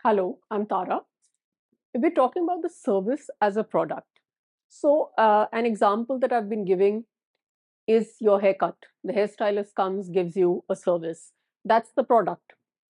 Hello, I'm Tara. We're talking about the service as a product. An example that I've been giving is your haircut. The hairstylist comes, gives you a service. That's the product.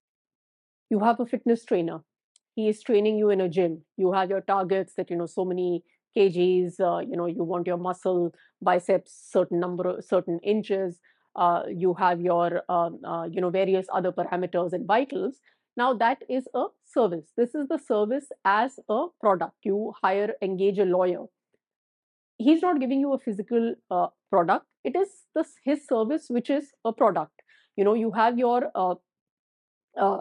You have a fitness trainer. He is training you in a gym. You have your targets that, so many kgs, you want your muscle, biceps, certain number, certain inches. You have your, various other parameters and vitals. Now that is a service. This is the service as a product. You hire, engage a lawyer. He's not giving you a physical product. It is his service, which is a product. You have your uh,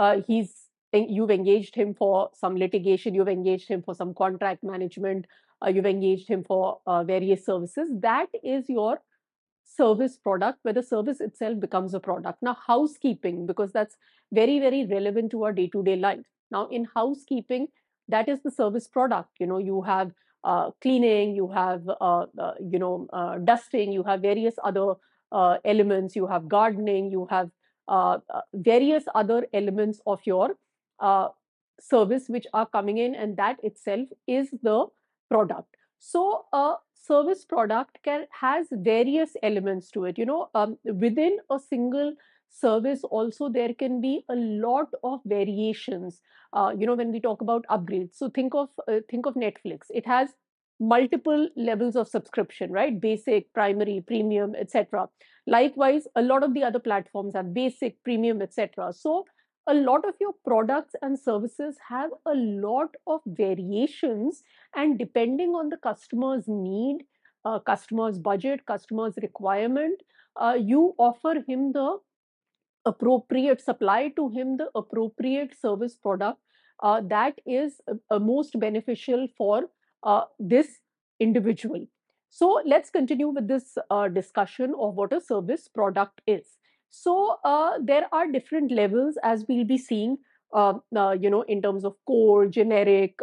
you've engaged him for some litigation, you've engaged him for some contract management, you've engaged him for various services. That is your service product, where the service itself becomes a product. Now, housekeeping, because that's very, very relevant to our day-to-day life. Now, in housekeeping, that is the service product. You have cleaning, you have dusting, you have various other elements, you have gardening, you have various other elements of your uh, service which are coming in, and that itself is the product. So a service product has various elements to it. Within a single service also there can be a lot of variations. When we talk about upgrades, so think of Netflix. It has multiple levels of subscription, right? Basic, primary, premium, etc. Likewise, a lot of the other platforms have basic, premium, etc. So a lot of your products and services have a lot of variations, and depending on the customer's need, customer's budget, customer's requirement, you offer him the appropriate, supply to him the appropriate service product that is most beneficial for this individual. So let's continue with this discussion of what a service product is. So there are different levels, as we'll be seeing, in terms of core, generic,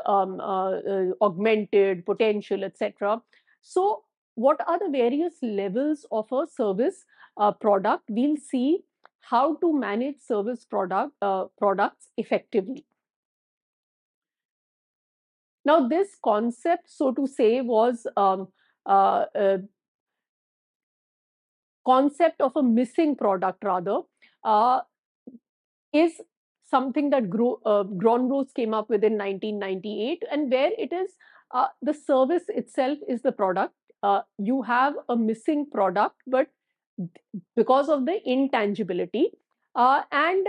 augmented, potential, etc. So what are the various levels of a service product? We'll see how to manage service products effectively. Now, this concept, so to say, was a concept of a missing product, rather, uh, is something that Grönroos came up with in 1998, and where it is the service itself is the product. You have a missing product, but because of the intangibility, and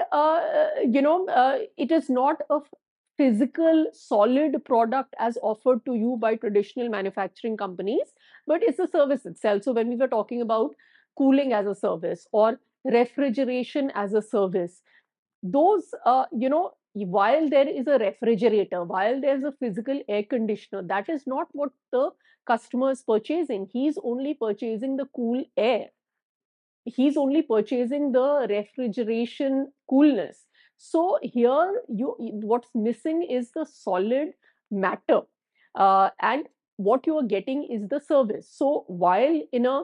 it is not a physical solid product as offered to you by traditional manufacturing companies, but it's the service itself. So when we were talking about cooling as a service or refrigeration as a service, those while there is a refrigerator, while there's a physical air conditioner, that is not what the customer is purchasing. He's only purchasing the cool air. He's only purchasing the refrigeration coolness. So here, what's missing is the solid matter, and what you are getting is the service. So while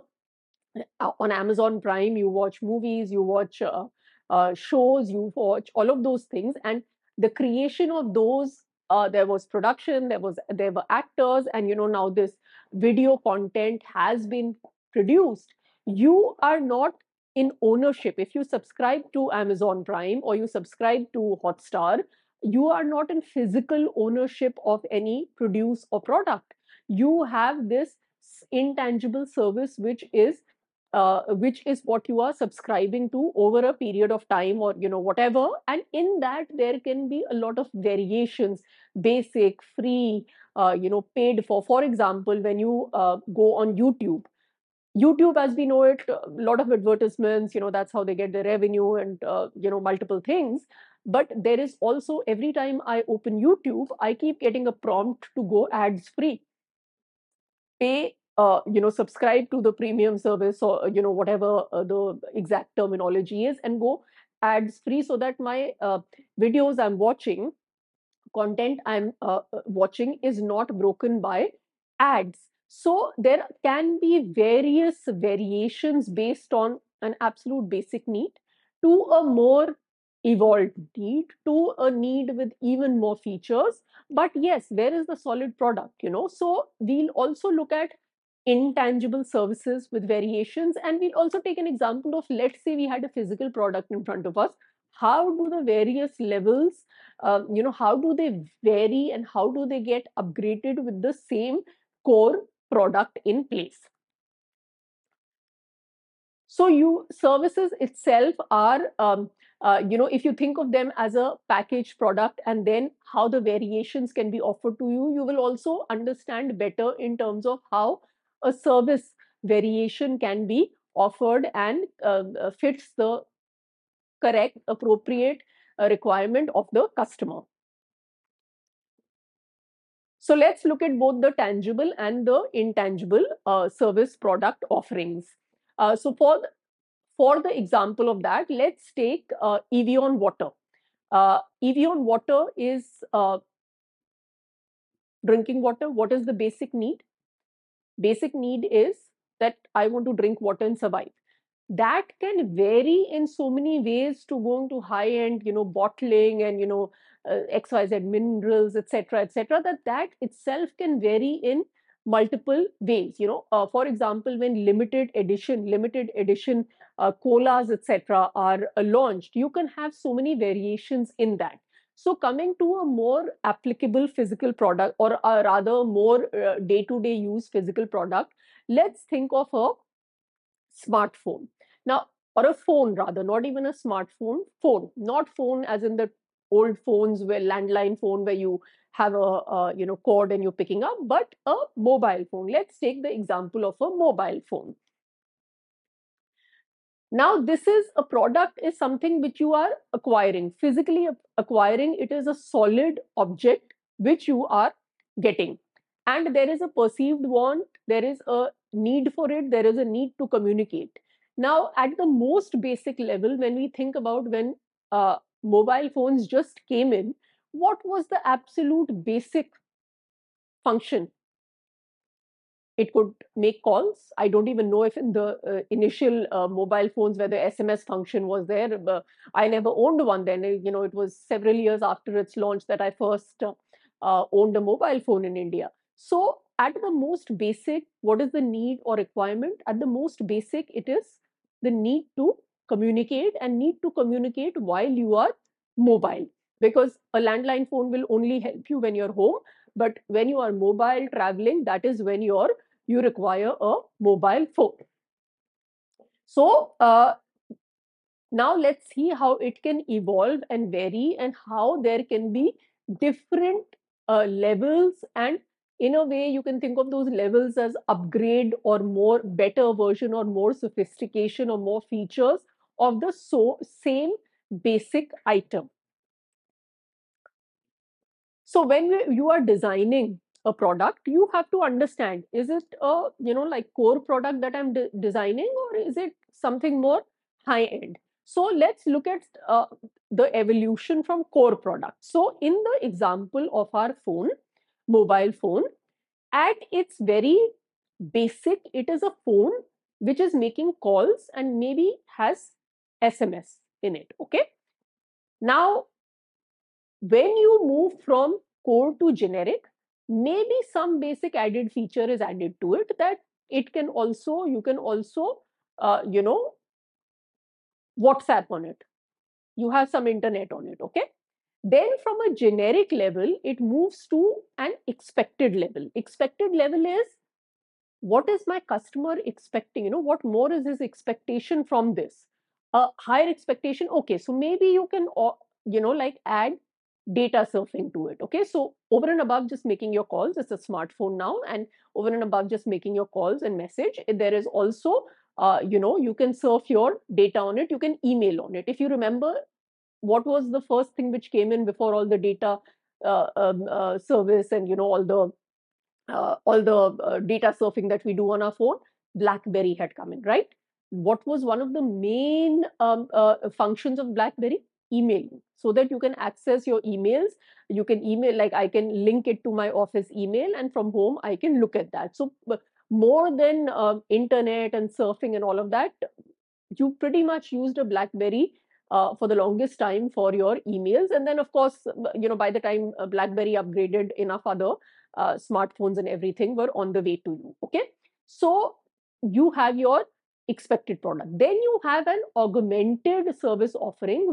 on Amazon Prime, you watch movies, you watch shows, you watch all of those things, and the creation of those. There was production, there were actors, and now this video content has been produced. You are not in ownership. If you subscribe to Amazon Prime or you subscribe to Hotstar, you are not in physical ownership of any produce or product. You have this intangible service, which is what you are subscribing to over a period of time, or whatever, and in that there can be a lot of variations: basic, free, paid for example, when you go on YouTube, as we know it, a lot of advertisements, that's how they get their revenue, and multiple things. But there is also, every time I open YouTube, I keep getting a prompt to go ads free, pay, subscribe to the premium service, or whatever the exact terminology is, and go ads free, so that my videos I'm watching, content I'm watching, is not broken by ads. So there can be various variations based on an absolute basic need to a more evolved need to a need with even more features. But yes, where is the solid product? So we'll also look at intangible services with variations, and we'll also take an example of, let's say we had a physical product in front of us. How do the various levels, how do they vary and how do they get upgraded with the same core product in place? So you services itself are, if you think of them as a packaged product, and then how the variations can be offered to you, you will also understand better in terms of how a service variation can be offered and fits the correct, appropriate requirement of the customer. So let's look at both the tangible and the intangible service product offerings. For the example of that, let's take Evian water. Evian water is drinking water. What is the basic need? Basic need is that I want to drink water and survive. That can vary in so many ways to going to high end, bottling and, XYZ minerals, etc., that itself can vary in multiple ways. For example, when limited edition colas, etc., are launched, you can have so many variations in that. So coming to a more applicable physical product, or rather more day-to-day use physical product, let's think of a smartphone. Now, or a phone rather, not even a smartphone, phone, not phone as in the old phones where landline phone where you have a cord and you're picking up, but a mobile phone. Let's take the example of a mobile phone. Now, this is a product, is something which you are acquiring, physically acquiring. It is a solid object which you are getting. And there is a perceived want, there is a need for it, there is a need to communicate. Now, at the most basic level, when we think about when mobile phones just came in, what was the absolute basic function? It could make calls. I don't even know if in the initial mobile phones where the SMS function was there. I never owned one then. It was several years after its launch that I first owned a mobile phone in India. So at the most basic, what is the need or requirement? At the most basic, it is the need to communicate, and need to communicate while you are mobile. Because a landline phone will only help you when you're home. But when you are mobile traveling, that is when you require a mobile phone. So now let's see how it can evolve and vary, and how there can be different levels. And in a way, you can think of those levels as upgrade or more better version or more sophistication or more features of the same basic item. So when you are designing a product, you have to understand, is it a like core product that I'm designing, or is it something more high end? So let's look at the evolution from core product. So in the example of our phone, mobile phone, at its very basic, it is a phone which is making calls and maybe has SMS in it. Okay. Now, when you move from core to generic, maybe some basic added feature is added to it, that you can also WhatsApp on it, you have some internet on it. Okay. Then from a generic level, it moves to an expected level. Expected level is, what is my customer expecting? What more is his expectation from this? A higher expectation. Okay, so maybe you can like add data surfing to it. Okay, so over and above just making your calls, it's a smartphone now, and over and above just making your calls and message, there is also you can surf your data on it, you can email on it. If you remember, what was the first thing which came in before all the data service and all the data surfing that we do on our phone? BlackBerry had come in, right? What was one of the main functions of BlackBerry? Emailing, so that you can access your emails. You can email, like I can link it to my office email, and from home I can look at that. So more than internet and surfing and all of that, you pretty much used a BlackBerry for the longest time for your emails. And then, of course, by the time BlackBerry upgraded, enough other smartphones and everything were on the way to you. Okay. So you have your expected product. Then you have an augmented service offering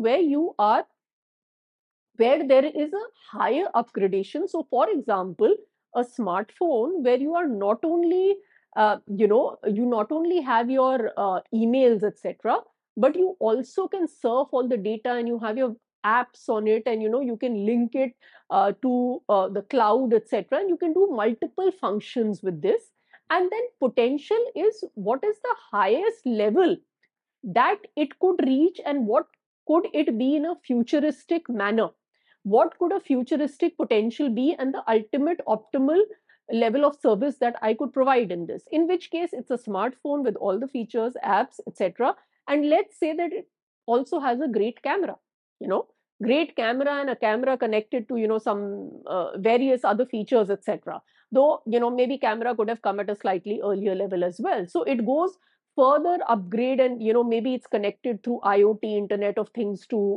where there is a higher upgradation. So, for example, a smartphone where you are not only, you not only have your emails, etc., but you also can surf all the data and you have your apps on it, and you can link it to the cloud, etc., and you can do multiple functions with this. And then potential is what is the highest level that it could reach, and what could it be in a futuristic manner. What could a futuristic potential be, and the ultimate optimal level of service that I could provide in this, in which case it's a smartphone with all the features, apps, etc. And let's say that it also has a great camera, you know great camera, and a camera connected to some various other features, etc. Though maybe camera could have come at a slightly earlier level as well. So it goes further upgrade, and maybe it's connected through IoT, internet of things, to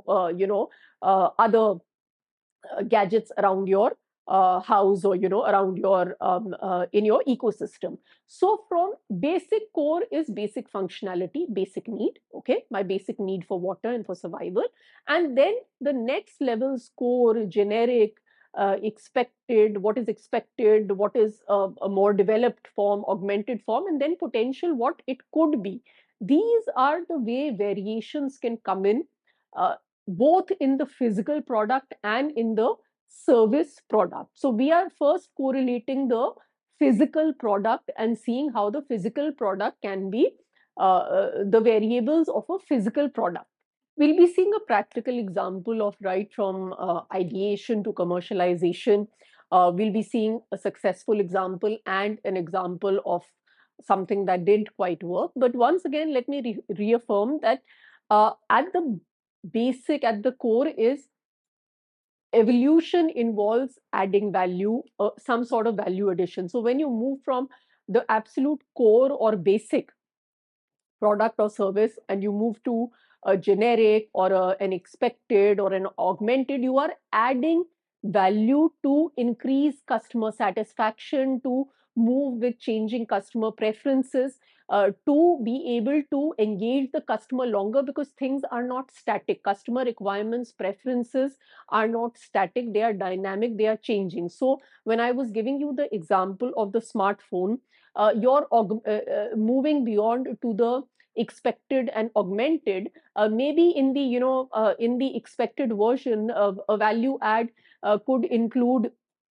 other gadgets around your house, or around your in your ecosystem. So from basic core is basic functionality, basic need, okay, my basic need for water and for survival. And then the next levels, core, generic, expected, what is expected, what is a more developed form, augmented form, and then potential, what it could be. These are the way variations can come in, uh, both in the physical product and in the service product. So we are first correlating physical product and seeing how the physical product can be the variables of a physical product. We'll be seeing a practical example of right from ideation to commercialization. We'll be seeing a successful example and an example of something that didn't quite work. But once again, let me reaffirm that at the basic, at the core, is evolution involves adding value, some sort of value addition. So when you move from the absolute core or basic product or service and you move to a generic or an expected or an augmented, you are adding value to increase customer satisfaction, to move with changing customer preferences, to be able to engage the customer longer, because things are not static. Customer requirements, preferences are not static, they are dynamic, they are changing. So when I was giving you the example of the smartphone, you're moving beyond to the expected and augmented. Maybe in the in the expected version of a value add could include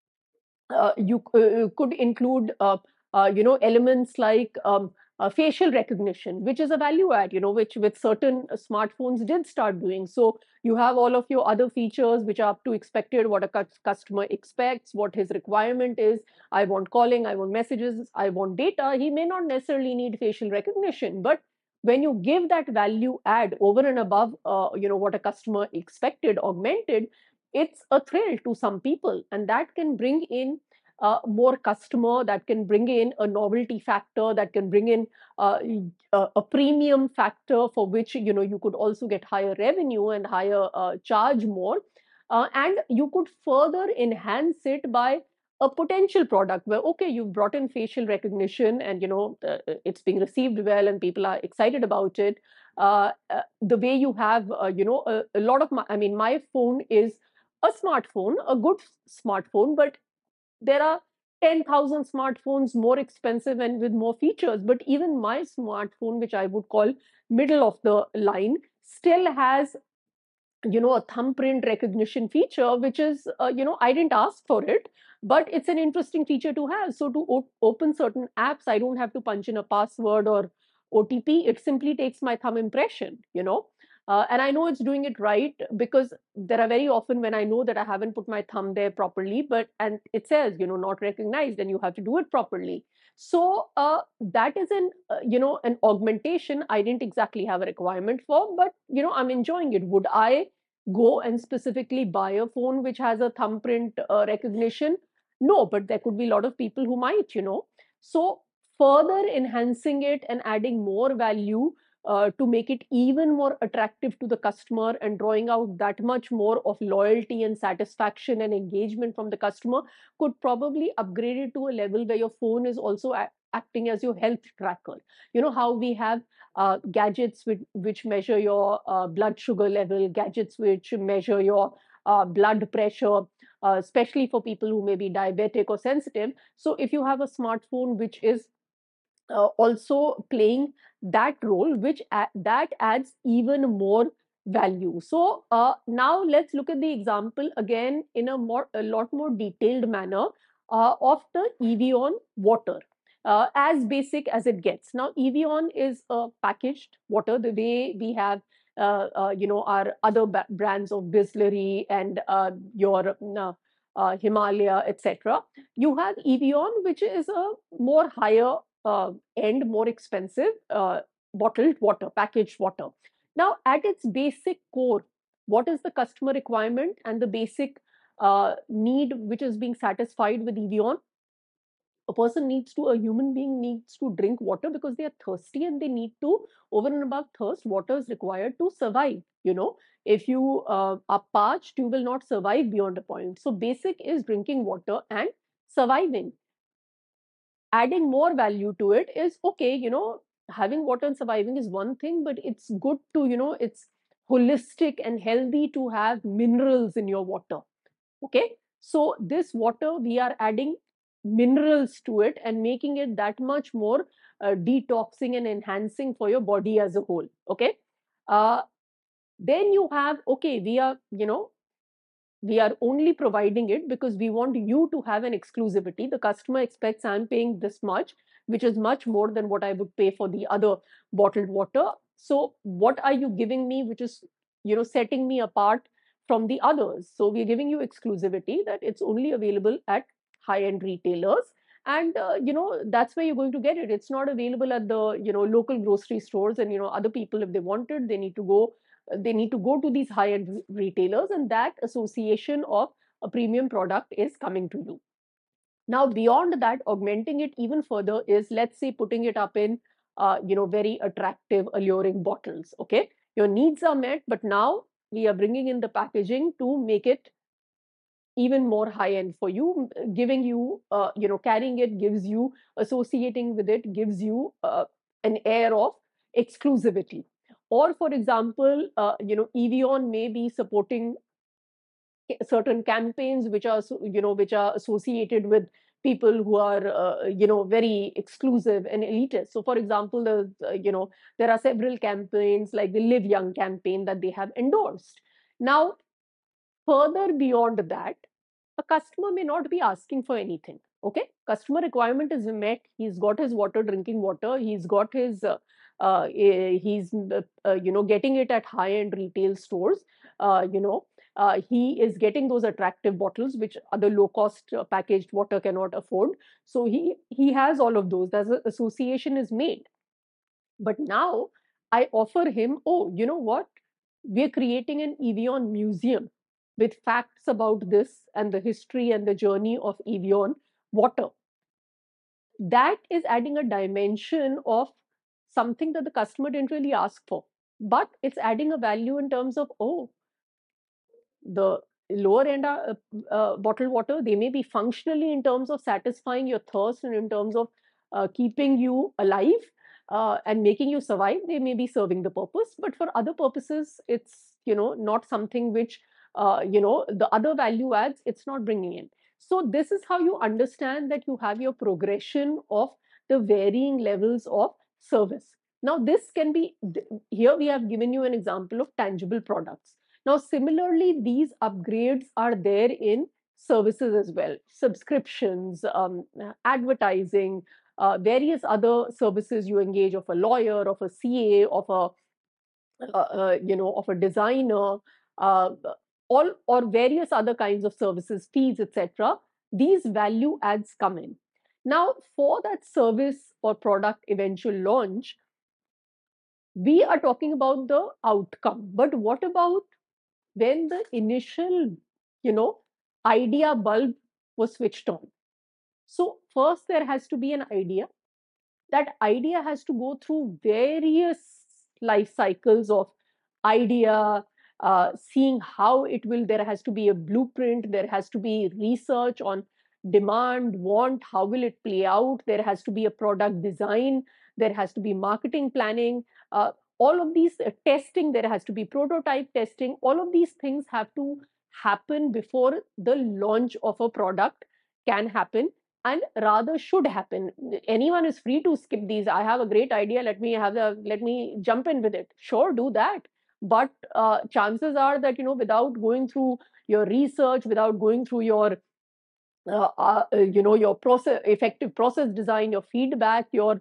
you could include elements like facial recognition, which is a value add, which with certain smartphones did start doing. So you have all of your other features which are up to expected, what a customer expects, what his requirement is. I want calling, I want messages, I want data. He may not necessarily need facial recognition, but when you give that value add over and above what a customer expected, augmented, it's a thrill to some people, and that can bring in more customer, that can bring in a novelty factor, that can bring in uh, a premium factor for which you could also get higher revenue and higher charge more, and you could further enhance it by a potential product where, okay, you've brought in facial recognition, and it's being received well and people are excited about it. The way you have a lot of my phone is a smartphone, a good smartphone, but there are 10,000 smartphones more expensive and with more features. But even my smartphone, which I would call middle of the line, still has a thumbprint recognition feature, which is I didn't ask for it, but it's an interesting feature to have. So to open certain apps, I don't have to punch in a password or OTP. It simply takes my thumb impression, and I know it's doing it right, because there are very often when I know that I haven't put my thumb there properly, and it says not recognized, and you have to do it properly. So that is an augmentation I didn't exactly have a requirement for, but I'm enjoying it. Would I go and specifically buy a phone which has a thumbprint recognition? No, but there could be a lot of people who might. So further enhancing it and adding more value to make it even more attractive to the customer and drawing out that much more of loyalty and satisfaction and engagement from the customer, could probably upgrade it to a level where your phone is also acting as your health tracker. You know how we have gadgets which measure your blood sugar level, gadgets which measure your blood pressure, especially for people who may be diabetic or sensitive. So if you have a smartphone which is also playing that role, that adds even more value. So now let's look at the example again in a lot more detailed manner of the Evian water. As basic as it gets. Now, Evian is a packaged water, the way we have, our other brands of Bisleri and your Himalaya, etc. You have Evian, which is a more higher end, more expensive bottled water, packaged water. Now, at its basic core, what is the customer requirement and the basic need which is being satisfied with Evian? A human being needs to drink water because they are thirsty and they need to, over and above thirst, water is required to survive. If you are parched, you will not survive beyond a point. So, basic is drinking water and surviving. Adding more value to it is okay, having water and surviving is one thing, but it's good to, it's holistic and healthy to have minerals in your water. Okay. So this water, we are adding minerals to it and making it that much more detoxing and enhancing for your body as a whole. Okay. uh, then you have, okay, we are only providing it because we want you to have an exclusivity. The customer expects I'm paying this much, which is much more than what I would pay for the other bottled water. So what are you giving me, which is, setting me apart from the others? So we're giving you exclusivity that it's only available at high-end retailers. And, that's where you're going to get it. It's not available at the, local grocery stores. And, other people, if they want it, they need to go to these high-end retailers, and that association of a premium product is coming to you. Now, beyond that, augmenting it even further is, let's say, putting it up in, very attractive, alluring bottles. Okay, your needs are met, but now we are bringing in the packaging to make it even more high end for you, giving you, carrying it gives you, associating with it gives you an air of exclusivity. Or, for example, Evian may be supporting certain campaigns which are associated with people who are very exclusive and elitist. So, for example, there are several campaigns like the Live Young campaign that they have endorsed. Now, further beyond that, a customer may not be asking for anything. Okay, customer requirement is met. He's got his water, drinking water. He's got his he's getting it at high end retail stores. He is getting those attractive bottles which other low cost packaged water cannot afford. So he has all of those. That association is made. But now I offer him, oh, you know what? We're creating an Evian museum with facts about this and the history and the journey of Evian water. That is adding a dimension of something that the customer didn't really ask for. But it's adding a value in terms of, oh, the lower end bottled water, they may be functionally in terms of satisfying your thirst and in terms of keeping you alive and making you survive. They may be serving the purpose, but for other purposes, it's not something which the other value adds. It's not bringing in. So this is how you understand that you have your progression of the varying levels of service. Now, this can be here. We have given you an example of tangible products. Now, similarly, these upgrades are there in services as well: subscriptions, advertising, various other services you engage, of a lawyer, of a CA, of a designer, uh, all or various other kinds of services, fees, etc. These value adds come in. Now, for that service or product eventual launch, we are talking about the outcome. But what about when the initial, you know, idea bulb was switched on? So, first, there has to be an idea. That idea has to go through various life cycles of idea, seeing how it will, there has to be a blueprint, there has to be research on demand, want, how will it play out, there has to be a product design, there has to be marketing planning, all of these testing, there has to be prototype testing, all of these things have to happen before the launch of a product can happen, and rather should happen. Anyone is free to skip these. I have a great idea, let me jump in with it. Sure, do that. But chances are that, without going through your research, without going through your your process, effective process design, your feedback, your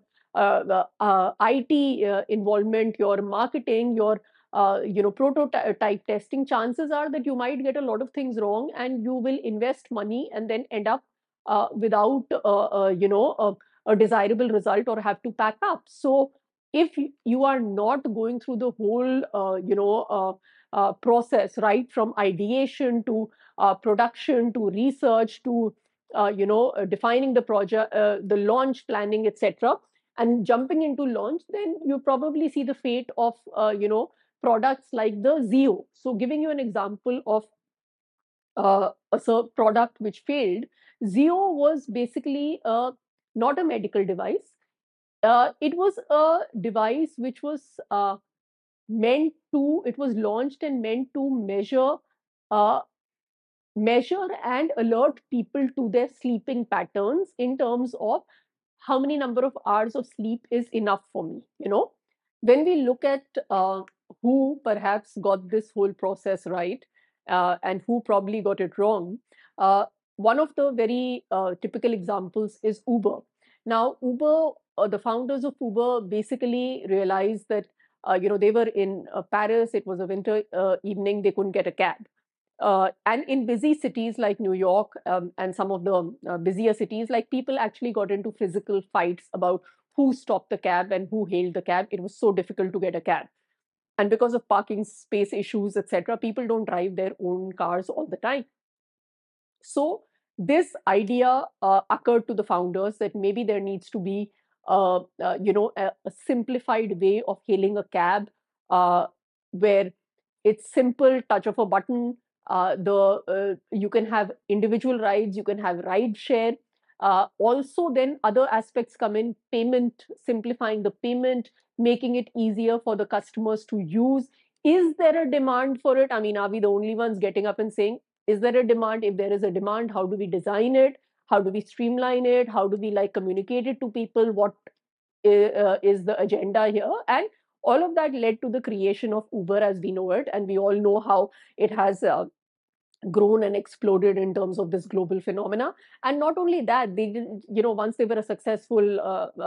IT involvement, your marketing, your prototype testing, chances are that you might get a lot of things wrong, and you will invest money and then end up without a desirable result, or have to pack up. So if you are not going through the whole process, right from ideation to production to research to defining the project, the launch planning, etc., and jumping into launch, then you probably see the fate of products like the Zio. So, giving you an example of a product which failed, Zio was basically not a medical device. It was a device which was it was launched and meant to uh, measure and alert people to their sleeping patterns in terms of how many number of hours of sleep is enough for me. When we look at who perhaps got this whole process right, and who probably got it wrong, uh, one of the very typical examples is Uber. Now Uber, the founders of Uber basically realized that they were in Paris, it was a winter evening, they couldn't get a cab. And in busy cities like New York, and some of the busier cities, like, people actually got into physical fights about who stopped the cab and who hailed the cab. It was so difficult to get a cab. And because of parking space issues, etc., people don't drive their own cars all the time. So this idea occurred to the founders that maybe there needs to be a simplified way of hailing a cab, where it's simple touch of a button. The You can have individual rides, you can have ride share. Also, then other aspects come in: payment, simplifying the payment, making it easier for the customers to use. Is there a demand for it? I mean, are we the only ones getting up and saying, is there a demand? If there is a demand, how do we design it? How do we streamline it? How do we communicate it to people? What is the agenda here? And all of that led to the creation of Uber as we know it, and we all know how it has grown and exploded in terms of this global phenomena. And not only that, they didn't, once they were a successful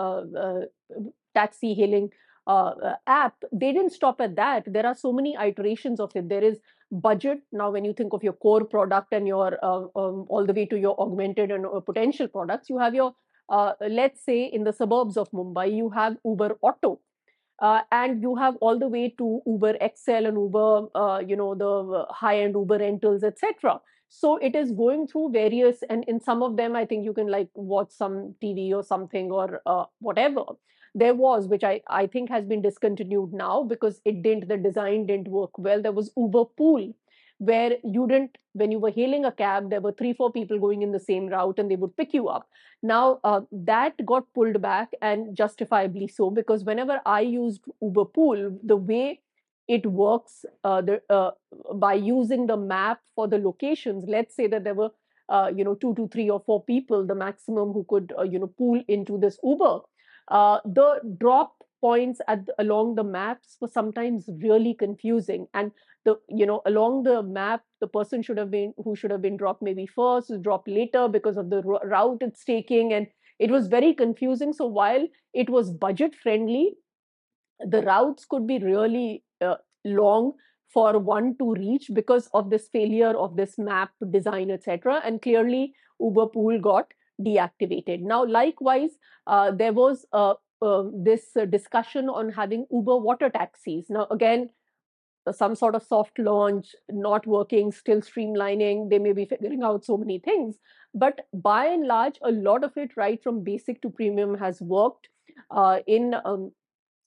taxi hailing app, they didn't stop at that. There are so many iterations of it. There is budget. Now, when you think of your core product and your all the way to your augmented and potential products, you have your let's say in the suburbs of Mumbai, you have Uber Auto, and you have all the way to Uber XL and Uber, the high-end Uber rentals, etc. So it is going through various, and in some of them, I think you can watch some TV or something, or whatever. There was, which I think has been discontinued now because the design didn't work well. There was Uber Pool, where you didn't, when you were hailing a cab, there were three, four people going in the same route and they would pick you up. Now, that got pulled back, and justifiably so, because whenever I used Uber Pool, the way it works, by using the map for the locations, let's say that there were, two to three or four people, the maximum who could, pool into this Uber. The drop points along the maps were sometimes really confusing, and along the map, the person who should have been dropped maybe first is dropped later because of the route it's taking, and it was very confusing. So while it was budget friendly, the routes could be really long for one to reach because of this failure of this map design, etc. And clearly Uber Pool got deactivated. Now, likewise, there was this discussion on having Uber water taxis. Now, again, some sort of soft launch, not working, still streamlining. They may be figuring out so many things. But by and large, a lot of it, right from basic to premium, has worked in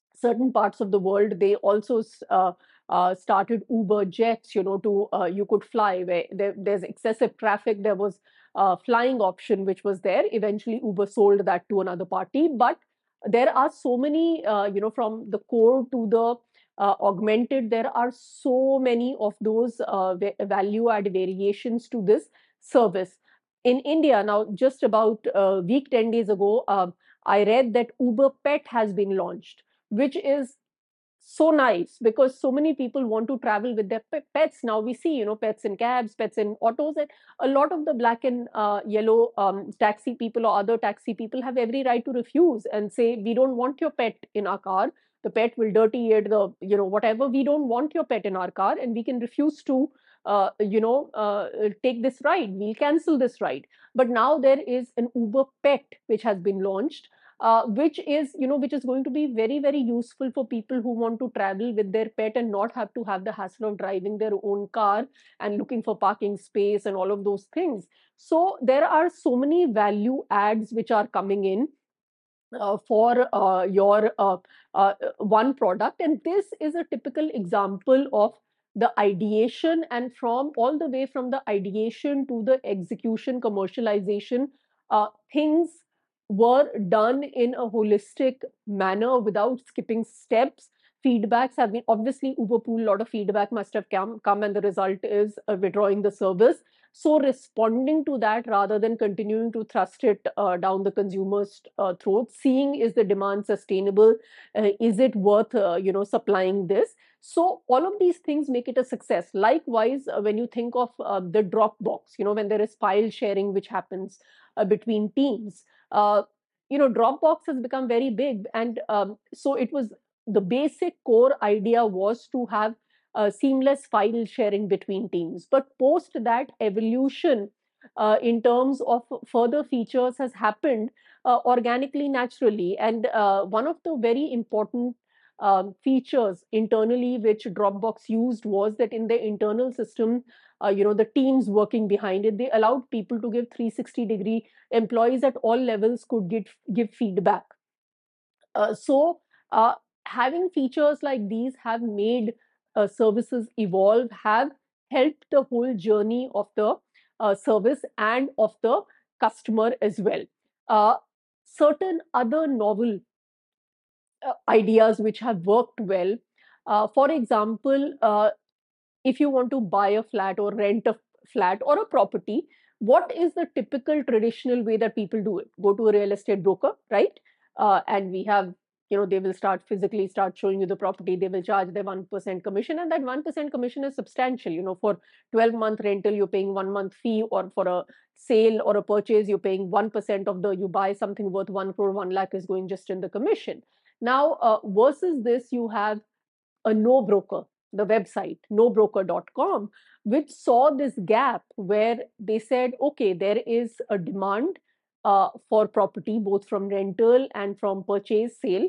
certain parts of the world, they also started Uber jets, to you could fly where there's excessive traffic. There was a flying option which was there. Eventually, Uber sold that to another party. But there are so many, from the core to the augmented, there are so many of those value add variations to this service. In India, now, just about a week, 10 days ago, I read that Uber Pet has been launched, which is so nice because so many people want to travel with their pets. Now we see, pets in cabs, pets in autos, and a lot of the black and yellow taxi people or other taxi people have every right to refuse and say, we don't want your pet in our car. The pet will dirty it, whatever. We don't want your pet in our car, and we can refuse to, take this ride. We'll cancel this ride. But now there is an Uber Pet which has been launched, which is going to be very, very useful for people who want to travel with their pet and not have to have the hassle of driving their own car and looking for parking space and all of those things. So there are so many value adds which are coming in for your one product. And this is a typical example of the ideation, and from all the way from the ideation to the execution, commercialization, things were done in a holistic manner without skipping steps. Feedbacks have been, obviously, Uberpool, a lot of feedback must have come, and the result is withdrawing the service. So responding to that rather than continuing to thrust it down the consumer's throat, seeing is the demand sustainable, is it worth supplying this. So all of these things make it a success. Likewise, when you think of the Dropbox, when there is file sharing which happens between teams, Dropbox has become very big, and so it was, the basic core idea was to have seamless file sharing between teams. But post that, evolution in terms of further features has happened organically, naturally. And one of the very important features internally which Dropbox used was that in the internal system, the teams working behind it, they allowed people to give 360-degree, employees at all levels could give feedback. So, having features like these have made services evolve, have helped the whole journey of the service and of the customer as well. Uh, Certain other novel ideas which have worked well. For example, if you want to buy a flat or rent a flat or a property, what is the typical traditional way that people do it? Go to a real estate broker, right? And we have, they will physically start showing you the property. They will charge their 1% commission, and that 1% commission is substantial. For 12-month rental, you're paying 1 month fee, or for a sale or a purchase, you're paying 1% of you buy something worth 1 crore, 1 lakh is going just in the commission. Now, versus this, you have a no broker, the website nobroker.com, which saw this gap where they said, okay, there is a demand for property both from rental and from purchase sale,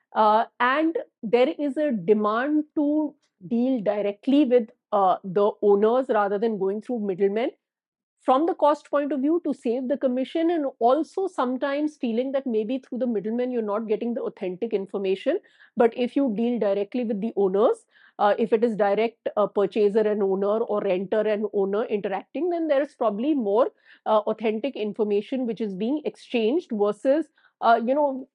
and there is a demand to deal directly with the owners rather than going through middlemen, from the cost point of view, to save the commission, and also sometimes feeling that maybe through the middleman you're not getting the authentic information. But if you deal directly with the owners, if it is direct purchaser and owner or renter and owner interacting, then there is probably more authentic information which is being exchanged versus uh, you know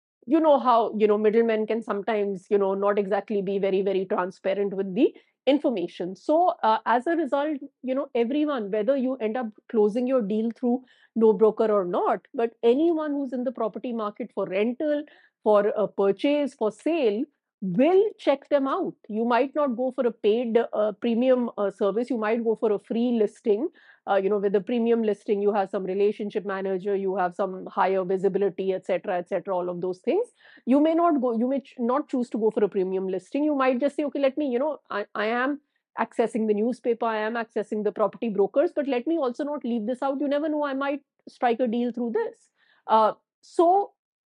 how middlemen can sometimes not exactly be very, very transparent with the information. So as a result, everyone, whether you end up closing your deal through no broker or not, but anyone who's in the property market for rental, for a purchase, for sale, will check them out. You might not go for a paid premium service. You might go for a free listing. With a premium listing, you have some relationship manager, you have some higher visibility, etc., etc., all of those things. You may not go, you may not choose to go for a premium listing. You might just say, okay, let me, I am accessing the newspaper, I am accessing the property brokers, but let me also not leave this out. You never know, I might strike a deal through this. So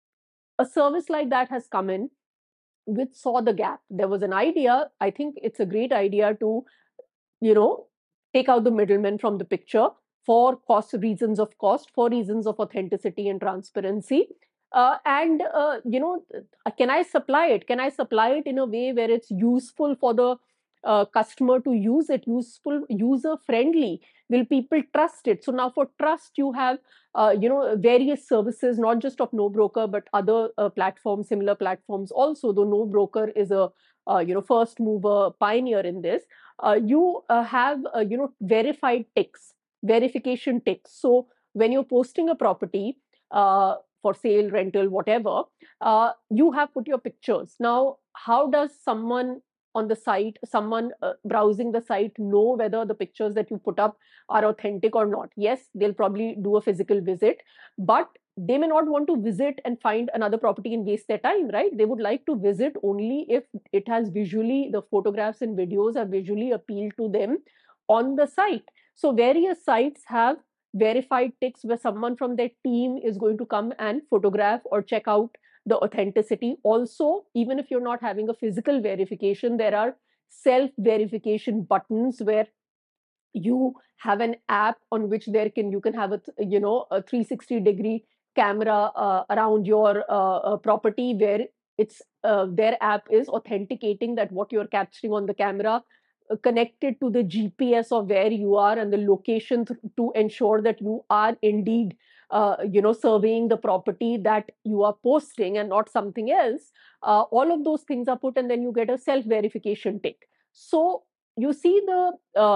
a service like that has come in, which saw the gap. There was an idea. I think it's a great idea to you know, take out the middlemen from the picture for reasons of cost, for reasons of authenticity and transparency. And can I supply it? Can I supply it in a way where it's useful for the customer to use it, useful, user friendly? Will people trust it? So now for trust, you have various services, not just of No Broker, but other platforms, similar platforms also. Though No Broker is a first mover pioneer in this. You have verified ticks, verification ticks. So when you're posting a property for sale, rental, whatever, you have put your pictures. Now, how does someone on the site, someone browsing the site, know whether the pictures that you put up are authentic or not? Yes, they'll probably do a physical visit, but they may not want to visit and find another property and waste their time, right? They would like to visit only if it has visually, the photographs and videos have visually appealed to them on the site. So various sites have verified ticks where someone from their team is going to come and photograph or check out the authenticity. Also, even if you're not having a physical verification, there are self verification buttons where you have an app on which you can have a 360-degree camera around your property, where it's their app is authenticating that what you're capturing on the camera connected to the GPS of where you are and the location to ensure that you are indeed surveying the property that you are posting and not something else. All of those things are put, and then you get a self verification tick. So you see the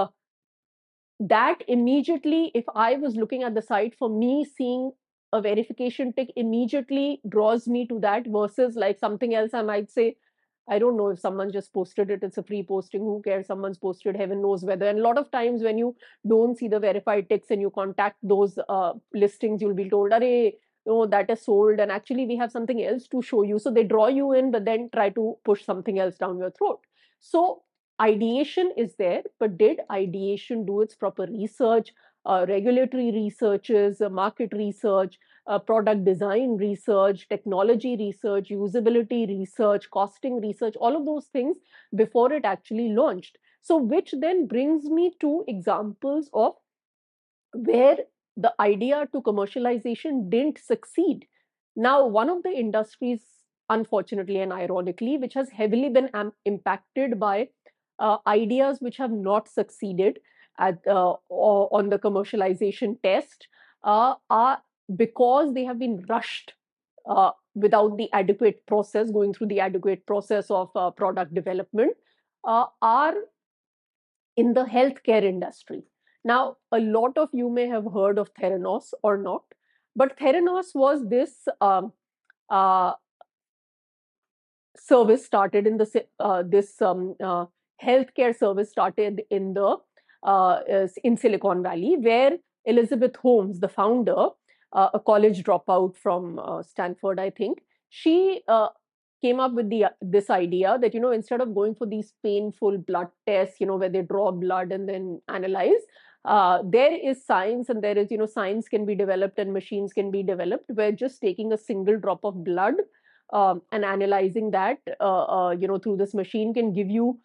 that immediately, if I was looking at the site, for me, seeing a verification tick immediately draws me to that, versus like something else I might say, I don't know, if someone just posted it, it's a free posting, who cares? Someone's posted, heaven knows whether. And a lot of times when you don't see the verified ticks and you contact those listings, you'll be told, "Arey, no, that is sold, and actually we have something else to show you." So they draw you in, but then try to push something else down your throat. So ideation is there, but did ideation do its proper research, regulatory researches, market research, product design research, technology research, usability research, costing research, all of those things before it actually launched? So, which then brings me to examples of where the idea to commercialization didn't succeed. Now, one of the industries, unfortunately and ironically, which has heavily been impacted by ideas which have not succeeded on the commercialization test, are because they have been rushed without the adequate process, going through the adequate process of product development, are in the healthcare industry. Now, a lot of you may have heard of Theranos or not, but Theranos was this uh, service started in the this healthcare service started in the in Silicon Valley, where Elizabeth Holmes, the founder, a college dropout from Stanford, I think, she came up with the this idea that, instead of going for these painful blood tests, where they draw blood and then analyze, there is science, and there is, science can be developed and machines can be developed where just taking a single drop of blood and analyzing that through this machine can give you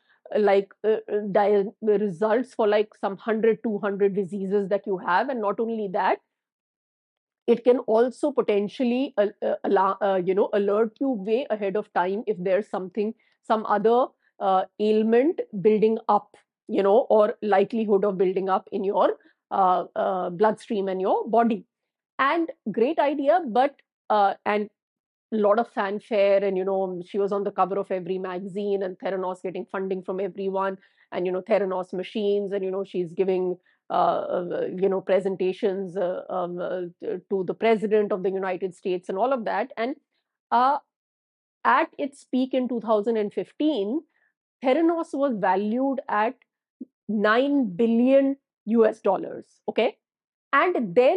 results for like some 100 200 diseases that you have. And not only that, it can also potentially alert you way ahead of time if there's some other ailment building up, or likelihood of building up in your bloodstream and your body. And great idea, but and a lot of fanfare, and she was on the cover of every magazine, and Theranos getting funding from everyone, and Theranos machines, and she's giving presentations to the president of the United States and all of that. And uh, at its peak in 2015, Theranos was valued at 9 billion US dollars. Okay. And then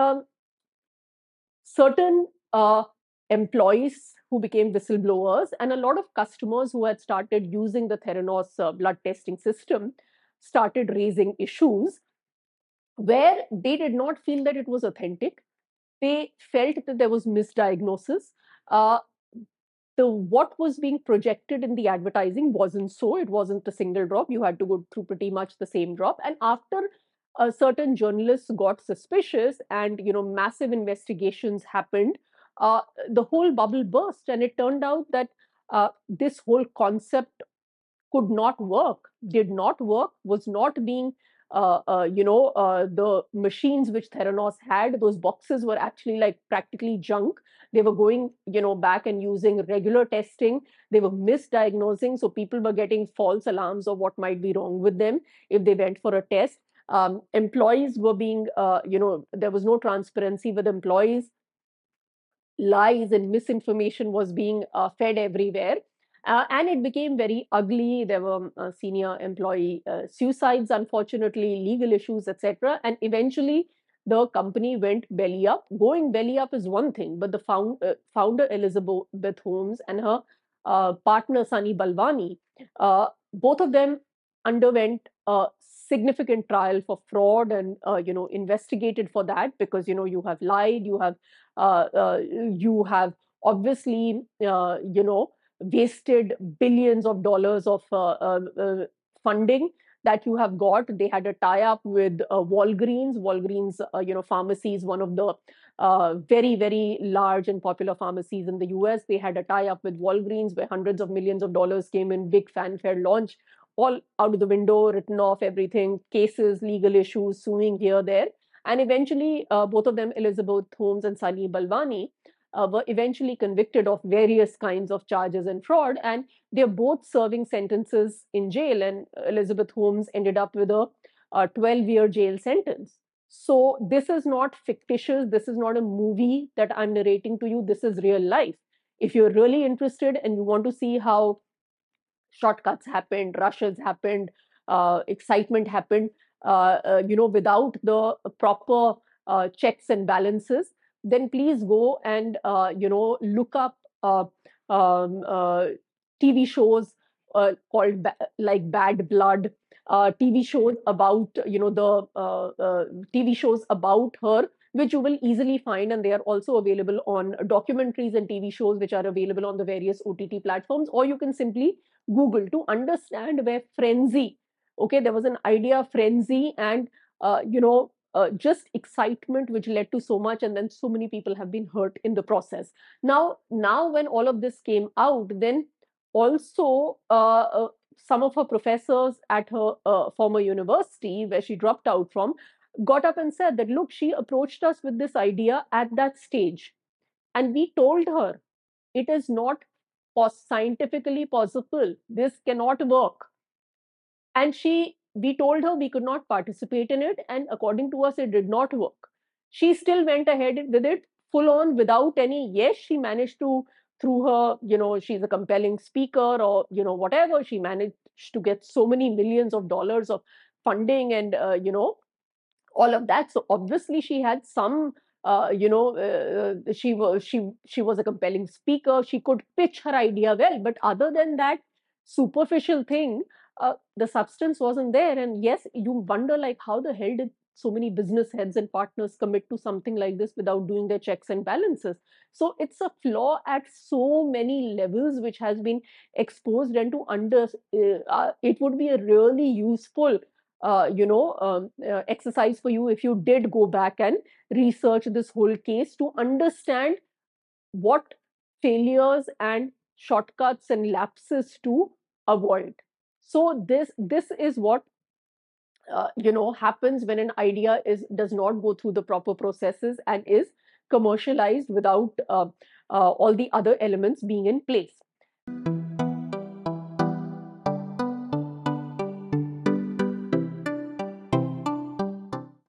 certain employees who became whistleblowers, and a lot of customers who had started using the Theranos blood testing system started raising issues where they did not feel that it was authentic. They felt that there was misdiagnosis. Uh, the what was being projected in the advertising wasn't so. It wasn't a single drop. You had to go through pretty much the same drop. And after certain journalists got suspicious, and massive investigations happened uh, the whole bubble burst, and it turned out that this whole concept could not work, did not work, was not being, the machines which Theranos had, those boxes were actually like practically junk. They were going, back and using regular testing. They were misdiagnosing. So people were getting false alarms of what might be wrong with them if they went for a test. Employees were being, there was no transparency with employees. Lies and misinformation was being fed everywhere. And it became very ugly. There were senior employee suicides, unfortunately, legal issues, etc. And eventually, the company went belly up. Going belly up is one thing, but the founder, Elizabeth Holmes, and her partner, Sunny Balwani, both of them underwent a significant trial for fraud and, investigated for that, because, you have lied, you have obviously, wasted billions of dollars of funding that you have got. They had a tie-up with Walgreens. Walgreens, pharmacy is one of the very, very large and popular pharmacies in the US. They had a tie-up with Walgreens where hundreds of millions of dollars came in, big fanfare launch, all out of the window, written off everything, cases, legal issues, suing here, there. And eventually, both of them, Elizabeth Holmes and Sunny Balwani, were eventually convicted of various kinds of charges and fraud. And they're both serving sentences in jail. And Elizabeth Holmes ended up with a 12-year jail sentence. So this is not fictitious. This is not a movie that I'm narrating to you. This is real life. If you're really interested and you want to see how shortcuts happened, rushes happened, excitement happened, without the proper checks and balances, then please go and, look up TV shows called like Bad Blood, TV shows about, TV shows about her, which you will easily find, and they are also available on documentaries and TV shows, which are available on the various OTT platforms, or you can simply Google to understand where frenzy, okay, there was an idea frenzy, and just excitement which led to so much, and then so many people have been hurt in the process. Now when all of this came out, then also some of her professors at her former university where she dropped out from got up and said that, look, she approached us with this idea at that stage, and we told her it is not scientifically possible. This cannot work. And we told her we could not participate in it. And according to us, it did not work. She still went ahead with it full on without any. Yes, she managed to, through her, she's a compelling speaker, or, whatever, she managed to get so many millions of dollars of funding and, all of that. So obviously she had some, she was a compelling speaker. She could pitch her idea well, but other than that superficial thing, the substance wasn't there. And yes, you wonder like how the hell did so many business heads and partners commit to something like this without doing their checks and balances. So it's a flaw at so many levels which has been exposed, and to it would be a really useful exercise for you if you did go back and research this whole case to understand what failures and shortcuts and lapses to avoid. So this is what happens when an idea does not go through the proper processes and is commercialized without all the other elements being in place.